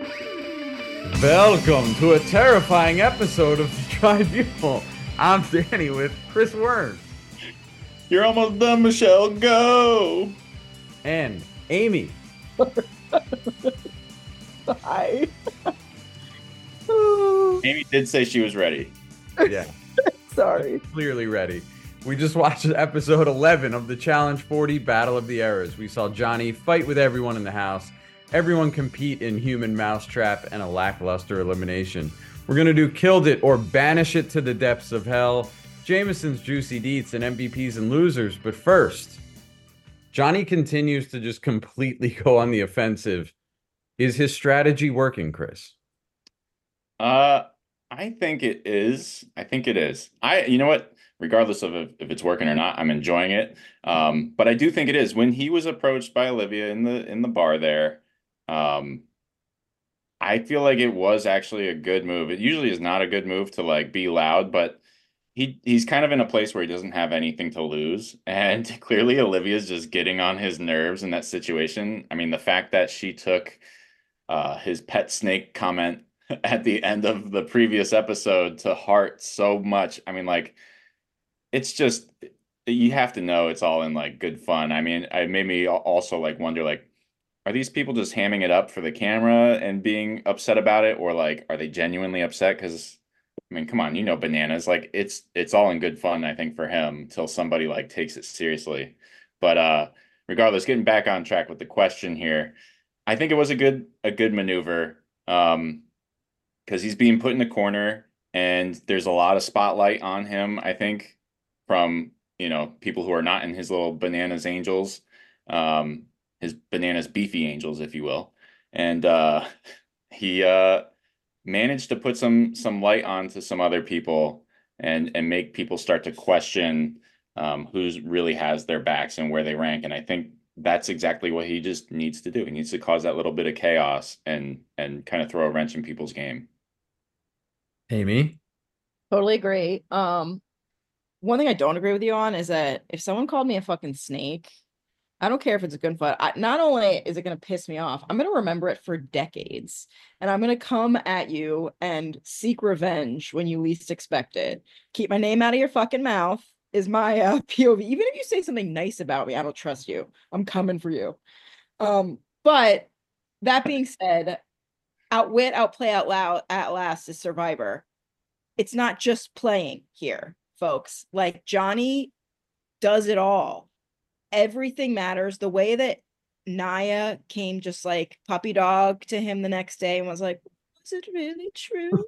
Welcome to a terrifying episode of the Tribunal. I'm Danny with Chris Werns You're almost done, Michelle. Go. and Amy. Hi. Amy did say she was ready. Yeah, Sorry. clearly ready. We just watched episode 11 of the Challenge 40 Battle of the Eras. We saw Johnny fight with everyone in the house, everyone compete in Human Mousetrap, and a lackluster elimination. We're going to do Killed It or Banish It to the Depths of Hell, Jameson's Juicy Deets, and MVPs and Losers. But first, Johnny continues to just completely go on the offensive. Is his strategy working, Chris? I think it is. You know what? Regardless of if it's working or not, I'm enjoying it. But I do think it is. When he was approached by Olivia in the bar there, I feel like it was actually a good move. It usually is not a good move to like be loud, but he's kind of in a place where he doesn't have anything to lose. And clearly Olivia's just getting on his nerves in that situation. I mean, the fact that she took his pet snake comment at the end of the previous episode to heart so much. I mean, like, it's just, you have to know it's all in like good fun. I mean, it made me also like wonder, like, are these people just hamming it up for the camera and being upset about it, or like are they genuinely upset? Because I mean, come on, Bananas, like it's all in good fun, I think, for him till somebody like takes it seriously. But regardless, getting back on track with the question here, I think it was a good maneuver. Because he's being put in the corner and there's a lot of spotlight on him, I think, from people who are not in his little Bananas Angels, his Bananas Beefy Angels, if you will. And he managed to put some light onto some other people and make people start to question who's really has their backs and where they rank. And I think that's exactly what he just needs to do. He needs to cause that little bit of chaos and kind of throw a wrench in people's game. Amy? Totally agree. One thing I don't agree with you on is that if someone called me a fucking snake, I don't care if it's a good fight. Not only is it going to piss me off, I'm going to remember it for decades. And I'm going to come at you and seek revenge when you least expect it. Keep my name out of your fucking mouth is my POV. Even if you say something nice about me, I don't trust you. I'm coming for you. But that being said, outwit, outplay, out loud at last is Survivor. It's not just playing here, folks. Like, Johnny does it all. Everything matters. The way that Naya came just like puppy dog to him the next day and was like, was it really true?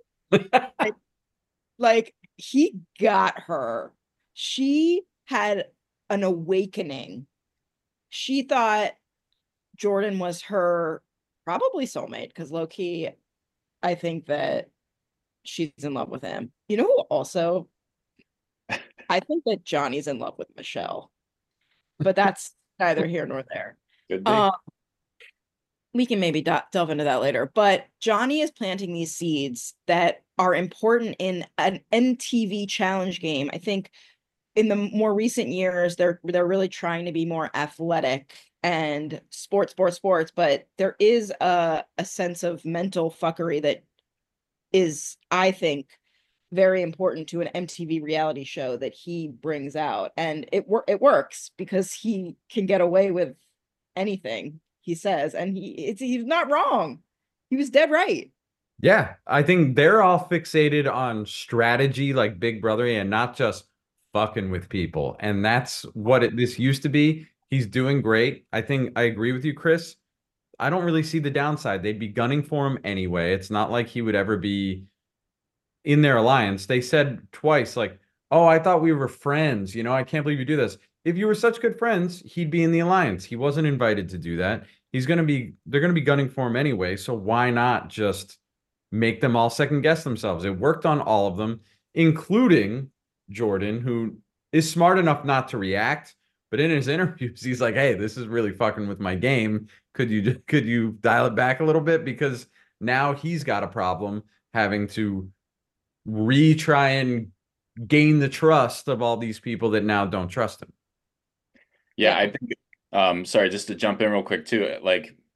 like he got her. She had an awakening. She thought Jordan was her probably soulmate, because low-key, I think that she's in love with him. You know who also? I think that Johnny's in love with Michelle, but that's neither here nor there. Good day. We can maybe delve into that later, but Johnny is planting these seeds that are important in an MTV challenge game. I think in the more recent years, they're really trying to be more athletic and sports, but there is a sense of mental fuckery that is, I think, very important to an MTV reality show that he brings out. And it works because he can get away with anything he says, and he's not wrong. He was dead right. Yeah, I think they're all fixated on strategy like Big Brother and not just fucking with people. And that's what this used to be. He's doing great. I think I agree with you, Chris. I don't really see the downside. They'd be gunning for him anyway. It's not like he would ever be in their alliance. They said twice, like, oh, I thought we were friends. I can't believe you do this. If you were such good friends, he'd be in the alliance. He wasn't invited to do that. They're going to be gunning for him anyway. So why not just make them all second guess themselves? It worked on all of them, including Jordan, who is smart enough not to react. But in his interviews, he's like, hey, this is really fucking with my game. Could you dial it back a little bit? Because now he's got a problem having to retry and gain the trust of all these people that now don't trust him. Yeah, I think sorry, just to jump in real quick too. Like,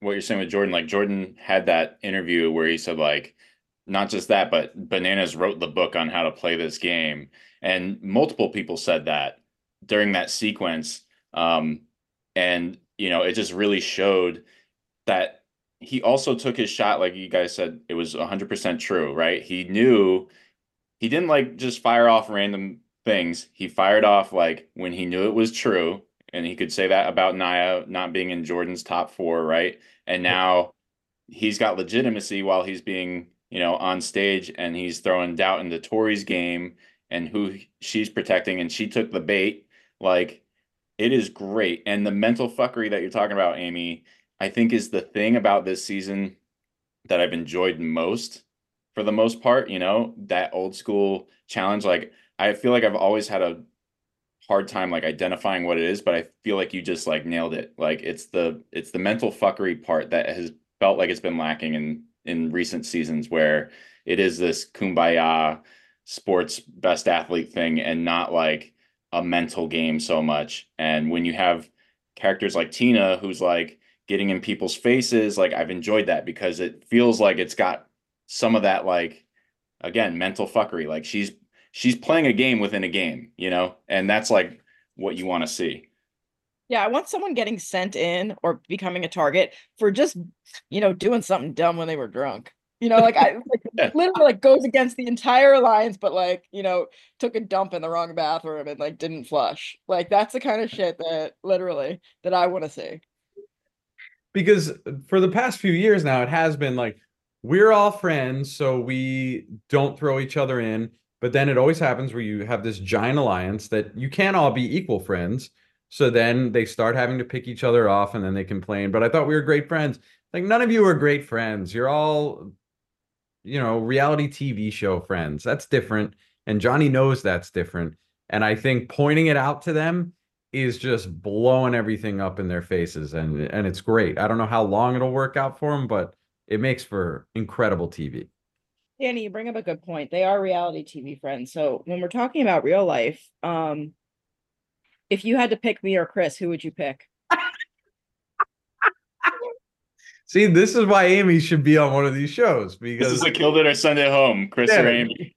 what you're saying with Jordan. Like Jordan had that interview where he said like not just that, but Bananas wrote the book on how to play this game, and multiple people said that during that sequence. And it just really showed that he also took his shot, like you guys said, it was 100% true, right? He knew he didn't like just fire off random things. He fired off like when he knew it was true, and he could say that about Nia not being in Jordan's top four, right? And now he's got legitimacy while he's being, on stage, and he's throwing doubt into Tori's game and who she's protecting, and she took the bait. Like, it is great. And the mental fuckery that you're talking about, Amy, I think is the thing about this season that I've enjoyed most for the most part, that old school challenge. Like, I feel like I've always had a hard time like identifying what it is, but I feel like you just like nailed it. Like it's the mental fuckery part that has felt like it's been lacking in recent seasons, where it is this kumbaya sports best athlete thing and not like a mental game so much. And when you have characters like Tina who's like getting in people's faces, like I've enjoyed that because it feels like it's got some of that, like, again, mental fuckery. Like she's playing a game within a game, and that's like what you want to see. Yeah, I want someone getting sent in or becoming a target for just, doing something dumb when they were drunk. Like I like Yeah. literally like goes against the entire alliance, but like, took a dump in the wrong bathroom and like didn't flush. Like that's the kind of shit that literally that I want to see. Because for the past few years now, it has been like we're all friends, so we don't throw each other in. But then it always happens where you have this giant alliance that you can't all be equal friends. So then they start having to pick each other off and then they complain. But I thought we were great friends. Like none of you are great friends. You're all, reality TV show friends. That's different. And Johnny knows that's different. And I think pointing it out to them is just blowing everything up in their faces. And it's great. I don't know how long it'll work out for them, but it makes for incredible TV. Danny, you bring up a good point. They are reality TV friends. So when we're talking about real life, if you had to pick me or Chris, who would you pick? See, this is why Amy should be on one of these shows This because is a Killed It or Send It Home, Chris or yeah, Amy.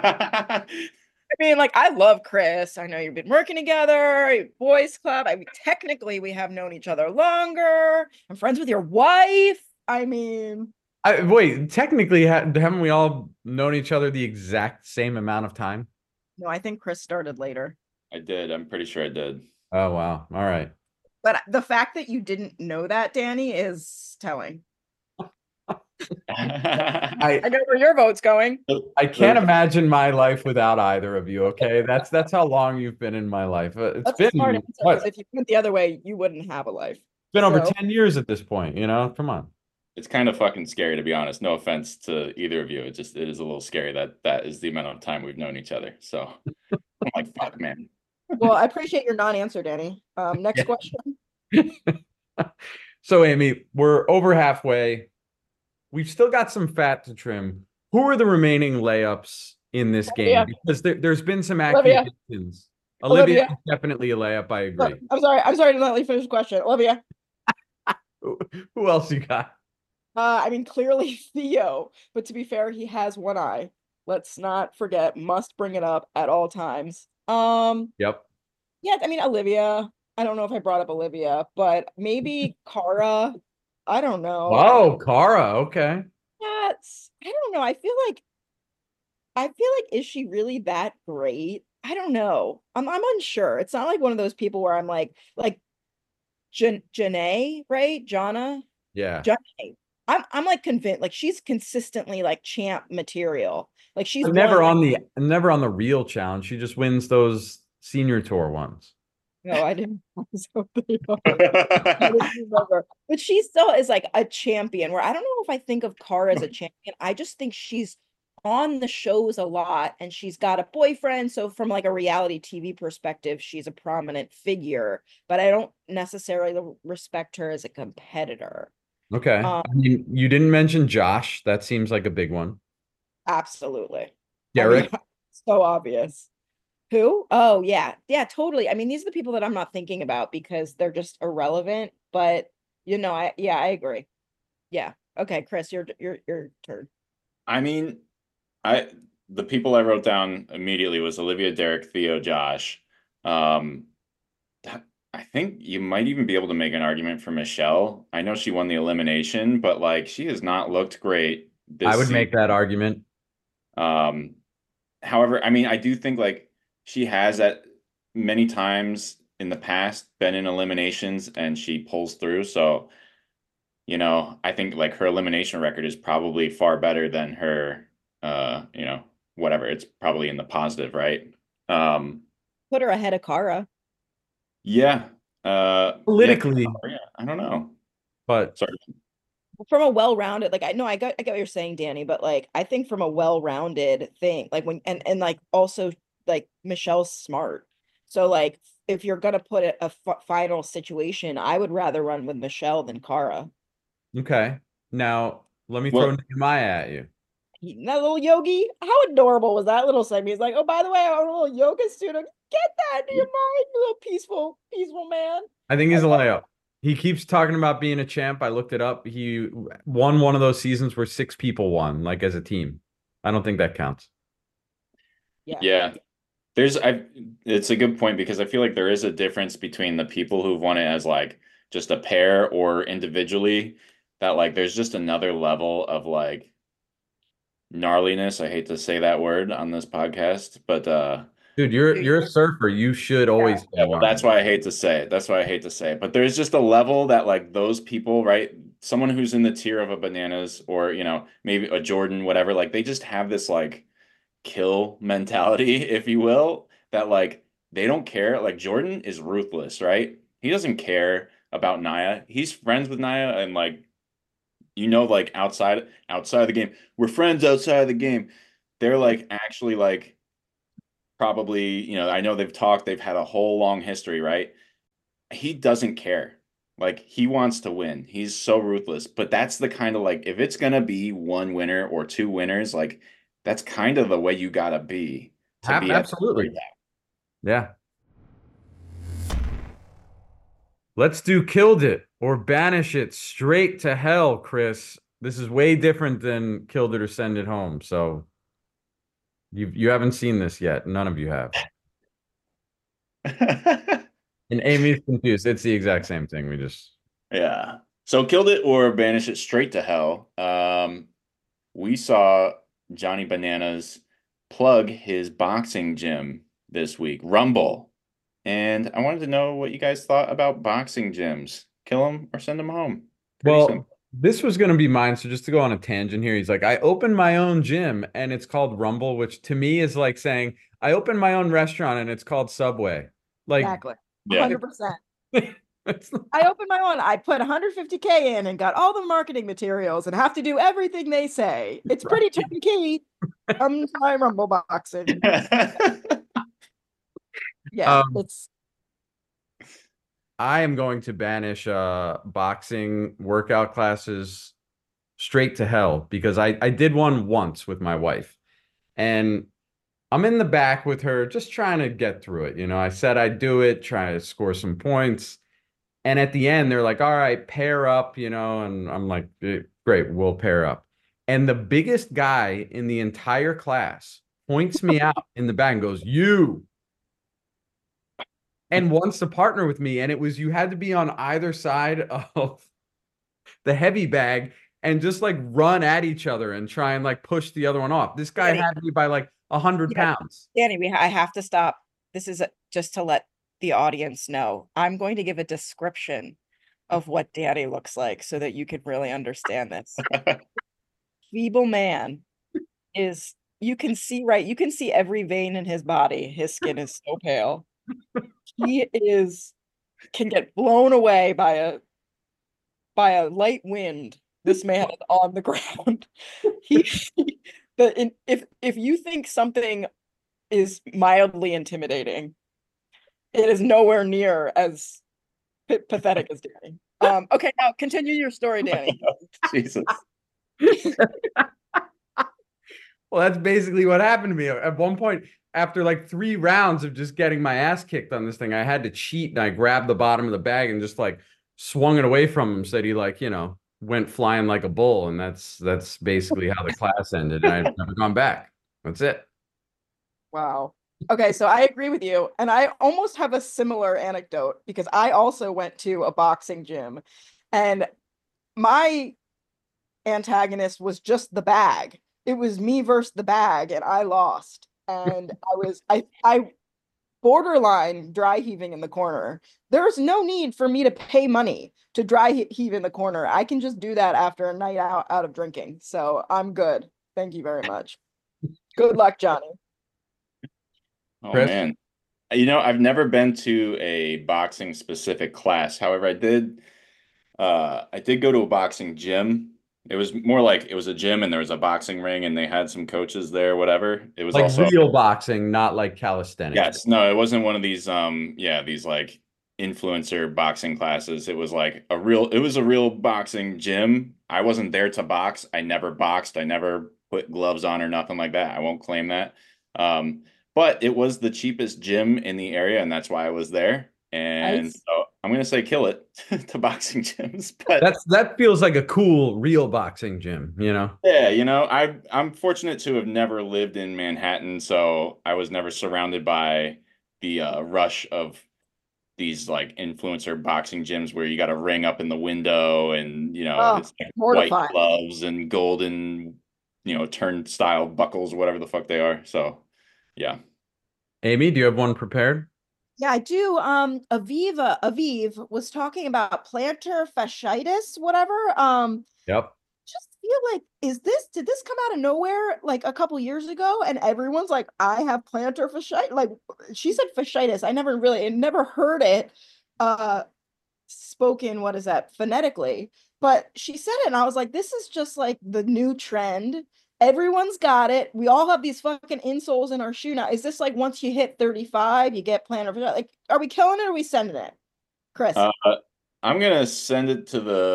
I mean, like, I love Chris. I know you've been working together, boys club. I mean, technically, we have known each other longer. I'm friends with your wife. I mean, wait, technically, haven't we all known each other the exact same amount of time? no, I think Chris started later. I did. I'm pretty sure I did. Oh, wow. All right. But the fact that you didn't know that, Danny, is telling. I know where your vote's going. I can't imagine my life without either of you. Okay, that's how long you've been in my life. It's That's a smart been answer, because if you went the other way, you wouldn't have a life. It's been over So- 10 years at this point. Come on. It's kind of fucking scary, to be honest. No offense to either of you. It is a little scary that is the amount of time we've known each other. So I'm like, fuck, man. Well, I appreciate your non-answer, Danny. Next question. So, Amy, we're over halfway. We've still got some fat to trim. Who are the remaining layups in this game? Olivia. Because there's been some Olivia. accusations. Olivia Olivia. is definitely a layup. I agree. I'm sorry to not let you finish the question. Olivia. Who else you got? I mean, clearly Theo, but to be fair, he has one eye. Let's not forget, must bring it up at all times. Yep. Yeah, I mean, Olivia. I don't know if I brought up Olivia, but maybe Cara. I don't know. Oh, Cara. Okay. I don't know. I feel like, is she really that great? I don't know. I'm unsure. It's not like one of those people where I'm like Janae, right? Jana. Yeah. Janae. I'm like convinced, like she's consistently like champ material. Like she's never won, on the real challenge. She just wins those senior tour ones. no, I didn't. So they are. I didn't remember. But she still is like a champion, where I don't know if I think of Cara as a champion. I just think she's on the shows a lot and she's got a boyfriend. So from like a reality TV perspective, she's a prominent figure, but I don't necessarily respect her as a competitor. Okay. I mean, you didn't mention Josh. That seems like a big one. Absolutely. Derek. So obvious. Who? Oh, yeah. Yeah, totally. I mean, these are the people that I'm not thinking about because they're just irrelevant. But, I agree. Yeah. Okay, Chris, your turn. I mean, I the people I wrote down immediately was Olivia, Derek, Theo, Josh. Um, I think you might even be able to make an argument for Michelle. I know she won the elimination, but like she has not looked great I this would season. make that argument. Um, However, I mean, I do think like she has at many times in the past been in eliminations and she pulls through. So, I think like her elimination record is probably far better than her whatever. It's probably in the positive, right? Um, Put her ahead of Kara. yeah. Yeah, Politically, yeah, I don't know. but Sorry. From a well-rounded, like I get what you're saying, Danny, but like I think from a well-rounded thing, like when and like also like Michelle's smart. So like if you're gonna put a final situation, I would rather run with Michelle than Kara. okay. Now let me throw Well, Nehemiah at you. That little yogi, how adorable was that little segment? He's like, oh, by the way, I'm a little yoga student. Get that into your mind, you little peaceful man. I think I he's a love layup. He keeps talking about being a champ. I looked it up. He won one of those seasons where 6 people won, like as a team. I don't think that counts. yeah. yeah. It's a good point because I feel like there is a difference between the people who've won it as like just a pair or individually, that like there's just another level of like gnarliness. I hate to say that word on this podcast, but Dude, you're a surfer. You should Yeah. always yeah, say well, that's gnarly. why I hate to say it. That's why I hate to say it. But there's just a level that like those people, right? Someone who's in the tier of a Bananas or, maybe a Jordan, whatever, like they just have this like kill mentality, if you will, that like they don't care. Like Jordan is ruthless, right? He doesn't care about Naya. He's friends with Naya and like like outside of the game. We're friends outside of the game. They're like actually like probably, I know they've had a whole long history, right? He doesn't care. Like he wants to win. He's so ruthless. But that's the kind of like if it's gonna be one winner or two winners, like that's kind of the way you gotta be to be at Absolutely. Yeah. Let's do killed it or banish it straight to hell, Chris. This is way different than killed it or send it home. So you haven't seen this yet. None of you have. that. And Amy's confused. It's the exact same thing. We just Yeah. So killed it or banish it straight to hell. We saw Johnny Bananas plug his boxing gym this week, Rumble. And I wanted to know what you guys thought about boxing gyms. Kill them or send them home. Pretty well, simple. this was going to be mine. So just to go on a tangent here, he's like, I opened my own gym and it's called Rumble, which to me is like saying I opened my own restaurant and it's called Subway. Like, Exactly. Yeah. 100%. it's I opened my own. I put 150K in and got all the marketing materials and have to do everything they say. It's pretty turnkey. Try Rumble boxing. Yeah, um, it's I am going to banish boxing workout classes straight to hell because I did one once with my wife and I'm in the back with her just trying to get through it. I said I'd do it, try to score some points. And at the end, they're like, all right, pair up, and I'm like, great, we'll pair up. And the biggest guy in the entire class points me out in the back and goes, you, and wants to partner with me. And it was, you had to be on either side of the heavy bag and just like run at each other and try and like push the other one off. This guy Danny. had me by like 100 Yeah, pounds. Danny, I have to stop. This is just to let the audience know. I'm going to give a description of what Danny looks like so that you can really understand this. Feeble man is you can see you can see every vein in his body. His skin is so pale. He can get blown away by a light wind. This man is on the ground. He if you think something is mildly intimidating, it is nowhere near as pathetic as Danny. Okay, now continue your story, Danny. Jesus. Well, that's basically what happened to me. At one point, after like 3 rounds of just getting my ass kicked on this thing, I had to cheat and I grabbed the bottom of the bag and just like swung it away from him. Said he like, went flying like a bull, and that's basically how the class ended. And I've never gone back. That's it. Wow. Okay, so I agree with you. And I almost have a similar anecdote because I also went to a boxing gym and my antagonist was just the bag. It was me versus the bag, and I lost. And I borderline dry heaving in the corner. There's no need for me to pay money to heave in the corner. I can just do that after a night out of drinking. So I'm good. Thank you very much. Good luck, Johnny. Oh Chris? man. I've never been to a boxing specific class. However, I did go to a boxing gym. It was more like it was a gym and there was a boxing ring and they had some coaches there, whatever. It was Like also real boxing, not like calisthenics. yes, no, it wasn't one of these yeah, these like influencer boxing classes. It was a real boxing gym. I wasn't there to box. I never boxed. I never put gloves on or nothing like that. I won't claim that. But it was the cheapest gym in the area and that's why I was there. And Nice. so I'm gonna say kill it to boxing gyms. But That feels like a cool real boxing gym, you know? yeah, I'm fortunate to have never lived in Manhattan, so I was never surrounded by the rush of these like influencer boxing gyms where you got a ring up in the window and Oh, it's like white mortifying. gloves and golden, turnstile buckles, whatever the fuck they are. So yeah. Amy, do you have one prepared? Yeah, I do. Aviv was talking about plantar fasciitis, whatever. Yep. Just feel like, did this come out of nowhere like a couple years ago? And everyone's like, I have plantar fasciitis. Like she said fasciitis. I never heard it spoken, what is that, phonetically. But she said it, and I was like, this is just like the new trend. Everyone's got it. We all have these fucking insoles in our shoe now. Is this like once you hit 35, you get plantar fasciitis? Like, are we killing it or are we sending it? Chris. Uh, I'm gonna send it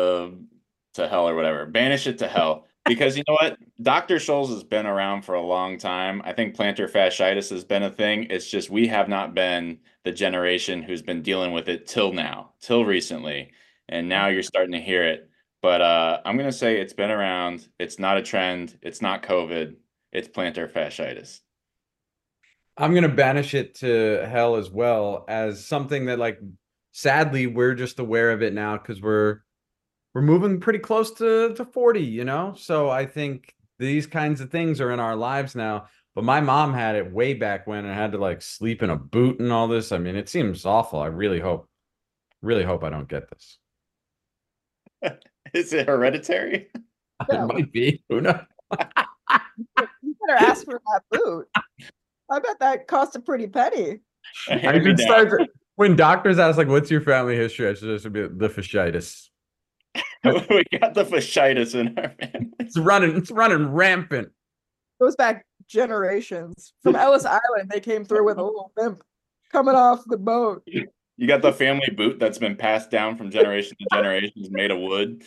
to hell or whatever. Banish it to hell. Because you know what? Dr. Scholl's has been around for a long time. I think plantar fasciitis has been a thing. It's just we have not been the generation who's been dealing with it till now, till recently. And now you're starting to hear it. But I'm gonna say it's been around. It's not a trend. It's not COVID. It's plantar fasciitis. I'm gonna banish it to hell as well as something that like sadly we're just aware of it now because we're moving pretty close to 40, you know? So I think these kinds of things are in our lives now. But my mom had it way back when and had to like sleep in a boot and all this. I mean, it seems awful. I really hope I don't get this. Is it hereditary? It Yeah, might be. Who knows? you better ask for that boot. I bet that cost a pretty penny. I should start when doctors ask like, "What's your family history?" I should just be the fasciitis. We got the fasciitis in our family. It's running rampant. Goes back generations. From Ellis Island, they came through with a little limp coming off the boat. You got the family boot that's been passed down from generation to generations, made of wood.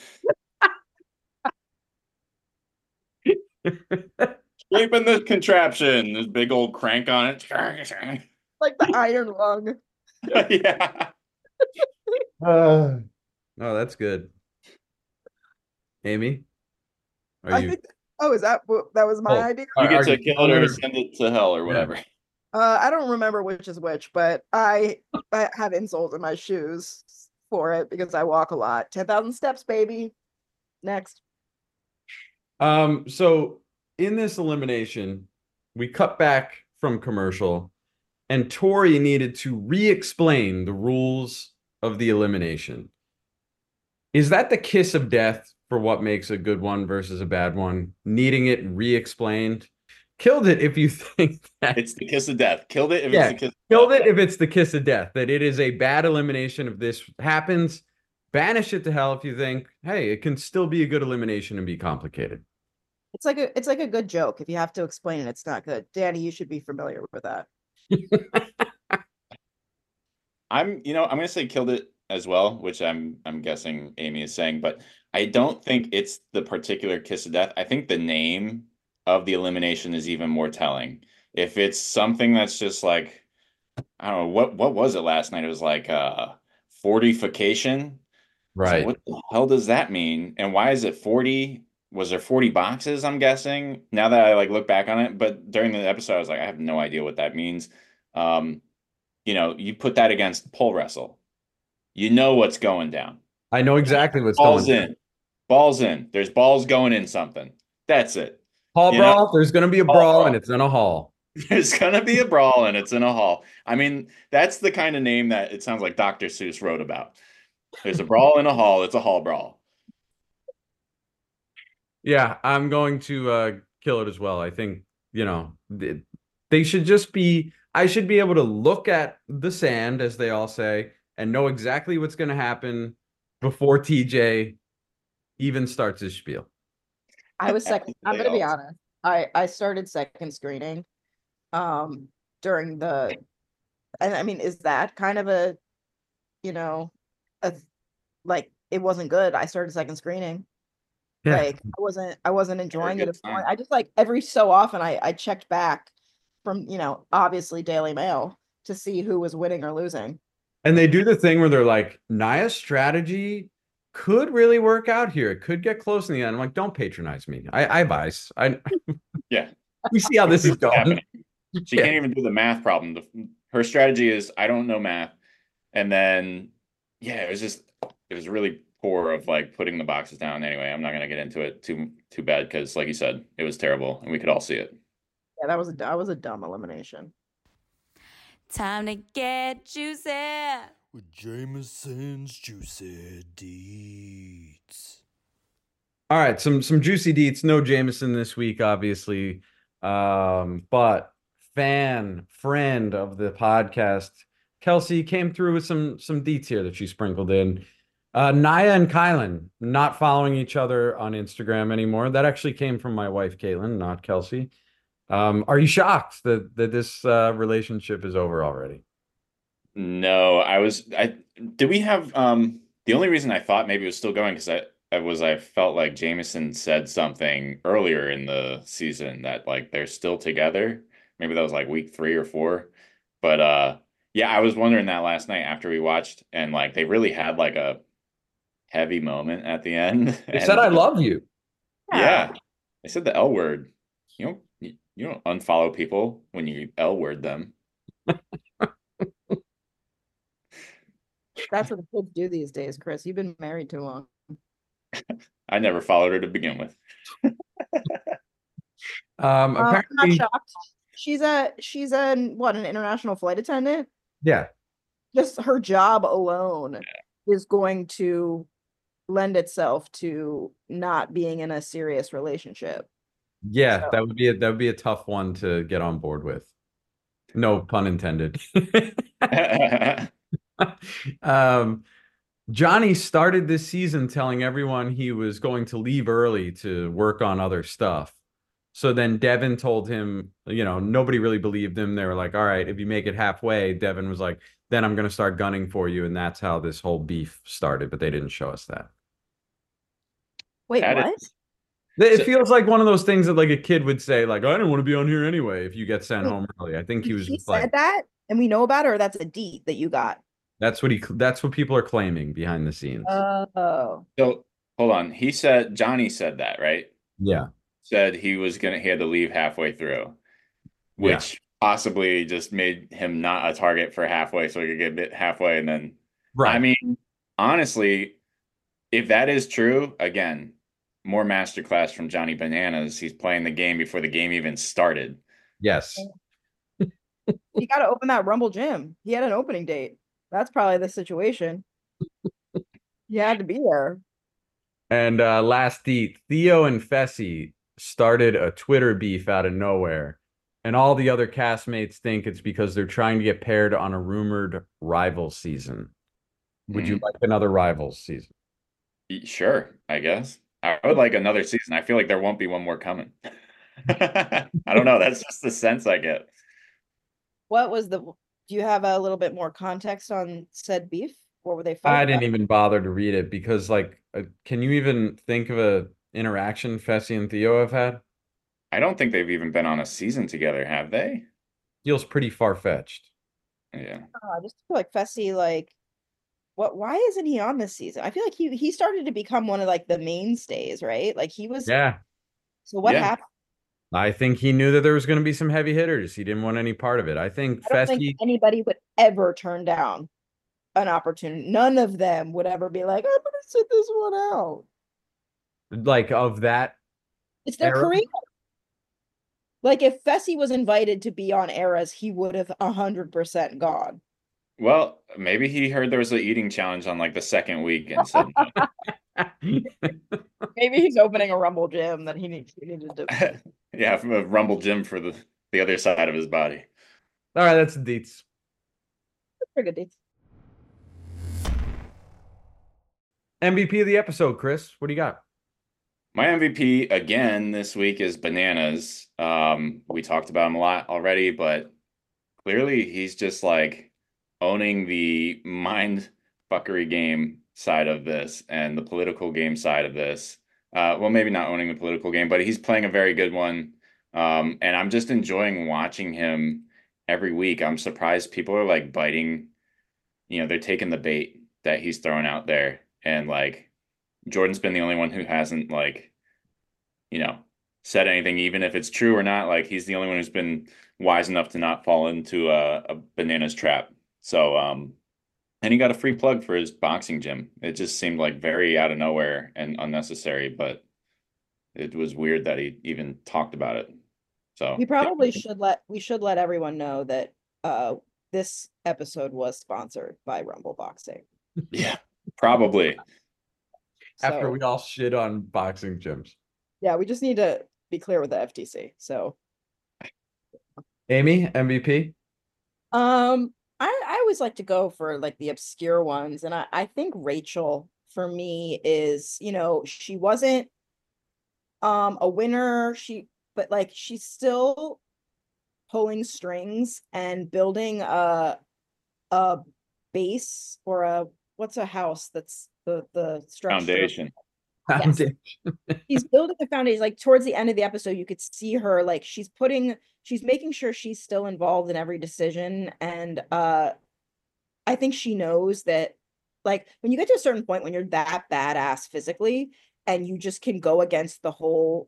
Sleep in this contraption. This big old crank on it. Like the iron lung. Yeah. Oh, that's good. Amy, are I you? think, oh, that was my Oh, idea? You get are to you kill killing it it or or? send it to hell or whatever. I don't remember which is which, but I have insoles in my shoes for it because I walk a lot. 10,000 steps, baby. Next. So in this elimination, we cut back from commercial, and Tori needed to re-explain the rules of the elimination. Is that the kiss of death for what makes a good one versus a bad one? Needing it re-explained? Killed it if you think that. It's the kiss of death. Killed it if it's Yeah, the kiss of killed death. it if it's the kiss of death, that it is a bad elimination if this happens. Banish it to hell if you think, hey, it can still be a good elimination and be complicated. It's like a good joke. If you have to explain it, it's not good. Danny, you should be familiar with that. I'm gonna say killed it as well, which I'm guessing Amy is saying, but I don't think it's the particular kiss of death. I think the name of the elimination is even more telling. If it's something that's just like, I don't know, what was it last night? It was like fortification. I was like, Right. what the hell does that mean? And why is it 40? Was there 40 boxes, I'm guessing? Now that I like look back on it, but during the episode, I was like, I have no idea what that means. Um, you put that against pole wrestle. You know what's going down. I know exactly what's Balls going. in. Balls in. There's balls going in something. That's it. Hall You know, brawl. There's going to be a hall brawl, and brawl. it's in a hall. There's gonna be a brawl and it's in a hall. I mean, that's the kind of name that it sounds like Dr. Seuss wrote about. There's a brawl in a hall. It's a hall brawl. Yeah, I'm going to kill it as well. I think, they should just be, I should be able to look at the sand, as they all say, and know exactly what's going to happen before TJ even starts his spiel. I was second. I'm They gonna be all- honest. I started second screening um during the, and I mean, is that kind of a, you know, a, like it wasn't good. I started second screening. Yeah. Like I wasn't Very enjoying it good at the point. sign. I just like every so often I checked back from, obviously Daily Mail to see who was winning or losing. And they do the thing where they're like, Naya's strategy could really work out here. It could get close in the end. I'm like, don't patronize me. I advise. Yeah. We see how this is What's going. happening? She Yeah. can't even do the math problem. Her strategy is I don't know math. And then yeah, it was really poor of like putting the boxes down anyway. I'm not gonna get into it too bad because like you said, it was terrible and we could all see it. Yeah, that was a dumb elimination. Time to get juicy. With Jameson's Juicy Deets. All right, some juicy deets. No Jameson this week, obviously. But friend of the podcast, Kelsey came through with some deets here that she sprinkled in. Naya and Kylan not following each other on Instagram anymore. That actually came from my wife, Caitlin, not Kelsey. Are you shocked that this relationship is over already? No, I did we have the only reason I thought maybe it was still going because I felt like Jameson said something earlier in the season that like they're still together. Maybe that was like week 3 or 4. But yeah, I was wondering that last night after we watched and like they really had like a heavy moment at the end. They said, And "I love you." yeah, they said the L word. You don't unfollow people when you L word them. That's what the kids do these days, Chris. You've been married too long. I never followed her to begin with. I'm not Apparently, shocked. She's a what, an international flight attendant? yeah. Just her job alone is going to lend itself to not being in a serious relationship. Yeah, So- that would be a tough one to get on board with. No pun intended. Johnny started this season telling everyone he was going to leave early to work on other stuff. So then Devin told him, nobody really believed him. They were like, all right, if you make it halfway, Devin was like, then I'm going to start gunning for you. And that's how this whole beef started, but they didn't show us that. Wait, That what? It So- feels like one of those things that like a kid would say, like, I don't want to be on here anyway if you get sent Wait, home early. I think he was He just said like, that, and we know about it, or that's a deed that you got. that's what people are claiming behind the scenes. Oh, So hold on. Johnny said that, right? Yeah. Said he had to leave halfway through, which possibly just made him not a target for halfway so he could get bit halfway. And then, Right. I mean, honestly, if that is true, again, more masterclass from Johnny Bananas. He's playing the game before the game even started. Yes. he got to open that Rumble gym. He had an opening date. That's probably the situation. He had to be there. And last deet, Theo and Fessy started a Twitter beef out of nowhere. And all the other castmates think it's because they're trying to get paired on a rumored rival season. Would you like another rivals season? Sure, I guess. I would like another season. I feel like there won't be one more coming. I don't know. That's just the sense I get. Do you have a little bit more context on said beef? What were they I fighting didn't about? even bother to read it because, like, can you even think of a interaction Fessy and Theo have had? I don't think they've even been on a season together, have they? Feels pretty far-fetched. Yeah. I just feel like Fessy why isn't he on this season? I feel like he started to become one of like the mainstays, right? Like he was. Yeah. So what Yeah. happened? I think he knew that there was going to be some heavy hitters. He didn't want any part of it. I think I don't think Fessy, anybody would ever turn down an opportunity. None of them would ever be like, I'm gonna sit this one out. like of that It's their era. career. Like if Fessy was invited to be on Eras, he would have 100% gone. Well, maybe he heard there was an eating challenge on like the second week and said Maybe he's opening a Rumble gym that he needed to. no. Yeah, from a Rumble Gym for the other side of his body. All right, that's the deets. Pretty good dates. MVP of the episode, Chris. What do you got? My MVP again this week is Bananas. We talked about him a lot already, but clearly he's just like owning the mind fuckery game side of this and the political game side of this. Well, maybe not owning the political game, but he's playing a very good one. And I'm just enjoying watching him every week. I'm surprised people are like biting, they're taking the bait that he's throwing out there. And like Jordan's been the only one who hasn't like, said anything, even if it's true or not. Like he's the only one who's been wise enough to not fall into a Bananas trap. So, and he got a free plug for his boxing gym. It just seemed like very out of nowhere and unnecessary, but it was weird that he even talked about it. So We probably should let everyone know that this episode was sponsored by Rumble Boxing. yeah, probably. After So we all shit on boxing gyms. yeah, we just need to be clear with the FTC. So Amy, MVP? I always like to go for like the obscure ones, and I think Rachel for me is, she wasn't a winner, but like she's still pulling strings and building a base or what's a house that's the structure. Foundation. Yes. She's building the foundation. Like towards the end of the episode, you could see her like she's making sure she's still involved in every decision. And I think she knows that like when you get to a certain point when you're that badass physically and you just can go against the whole,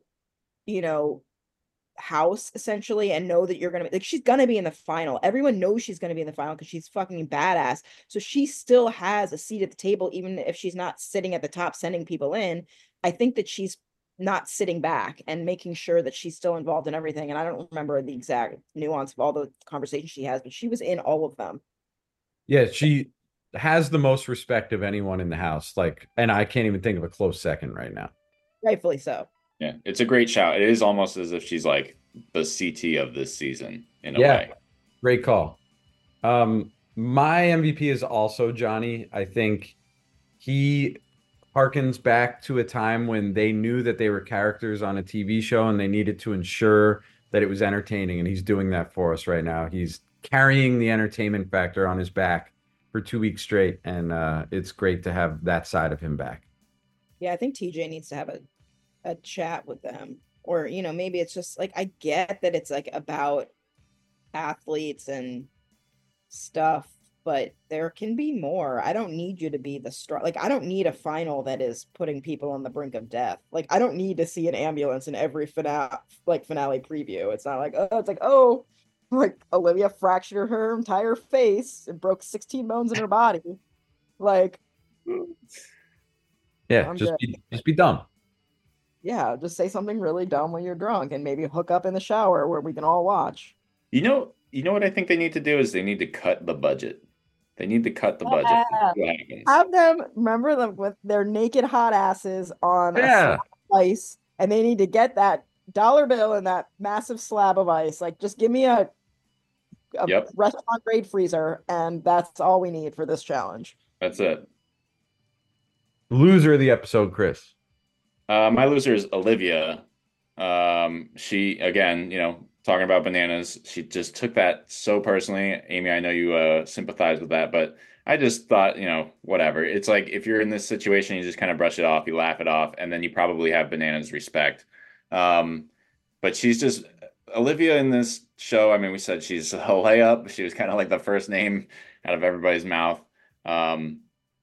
house essentially and know that you're gonna be like she's gonna be in the final. Everyone knows she's gonna be in the final because she's fucking badass. So she still has a seat at the table, even if she's not sitting at the top sending people in. I think that she's not sitting back and making sure that she's still involved in everything. And I don't remember the exact nuance of all the conversations she has, but she was in all of them. Yeah, she has the most respect of anyone in the house. Like, and I can't even think of a close second right now. Rightfully so. Yeah, it's a great shout. It is almost as if she's like the CT of this season in a way. Great call. My MVP is also Johnny. I think he harkens back to a time when they knew that they were characters on a TV show and they needed to ensure that it was entertaining. And he's doing that for us right now. He's carrying the entertainment factor on his back for 2 weeks straight. And it's great to have that side of him back. Yeah, I think TJ needs to have a chat with them. Or, maybe it's just like I get that it's like about athletes and stuff, but there can be more. I don't need you to be the like I don't need a final that is putting people on the brink of death. Like I don't need to see an ambulance in every finale preview. It's not like like Olivia fractured her entire face and broke 16 bones in her body. Like Yeah, just be dumb. Yeah, just say something really dumb when you're drunk and maybe hook up in the shower where we can all watch. You know what I think they need to do is they need to cut the budget. They need to cut the budget. Have them remember them with their naked hot asses on ice, and they need to get that dollar bill and that massive slab of ice. Like, just give me a restaurant grade freezer, and that's all we need for this challenge. That's it. Loser of the episode, Chris. My loser is Olivia. She, again, talking about Bananas, she just took that so personally. Amy, I know you sympathize with that, but I just thought, whatever. It's like if you're in this situation, you just kind of brush it off, you laugh it off, and then you probably have Bananas respect. But she's just Olivia in this show. I mean, we said she's a layup. She was kind of like the first name out of everybody's mouth.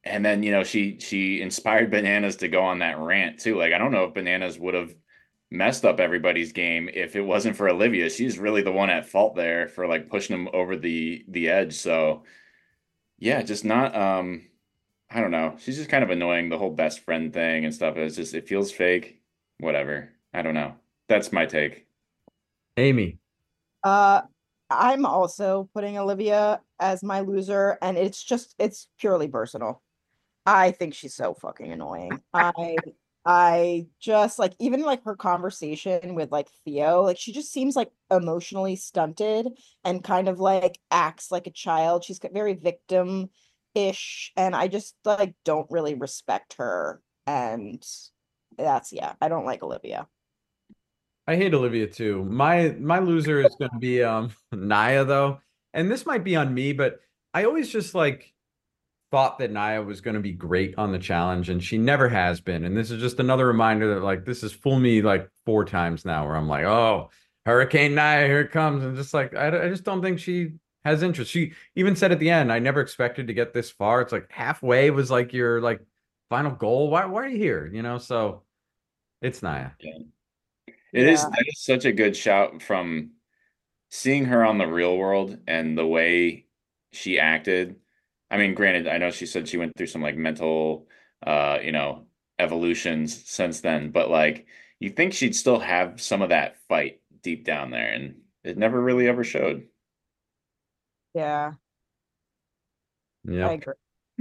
And then, she inspired Bananas to go on that rant too. Like, I don't know if Bananas would have messed up everybody's game if it wasn't for Olivia. She's really the one at fault there for like pushing him over the edge. So yeah, just not I don't know. She's just kind of annoying, the whole best friend thing and stuff. It feels fake. Whatever. I don't know. That's my take. Amy. Uh, I'm also putting Olivia as my loser, and it's purely personal. I think she's so fucking annoying. I just like, even like her conversation with like Theo, like she just seems like emotionally stunted and kind of like acts like a child. She's very victim-ish, and I just like don't really respect her. And yeah, I don't like Olivia. I hate Olivia too. My loser is going to be Naya though. And this might be on me, but I always just like thought that Naya was going to be great on the challenge and she never has been. And this is just another reminder that like this has fooled me like 4 times now where I'm like, "Oh, Hurricane Naya, here it comes." And just like I just don't think she has interest. She even said at the end, "I never expected to get this far." It's like halfway was like your like final goal. Why are you here? So it's Naya. Yeah. Yeah. That is such a good shout from seeing her on the Real World and the way she acted. I mean, granted, I know she said she went through some like mental evolutions since then, but like you think she'd still have some of that fight deep down there, and it never really ever showed. Yeah, I Yep. agree.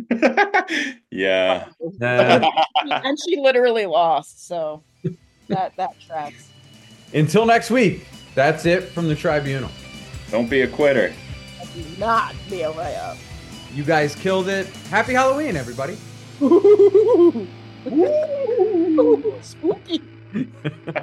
Yeah. And she literally lost, so that tracks. Until next week, that's it from the Tribunal. Don't be a quitter. Do not be a layup. You guys killed it. Happy Halloween, everybody. Spooky.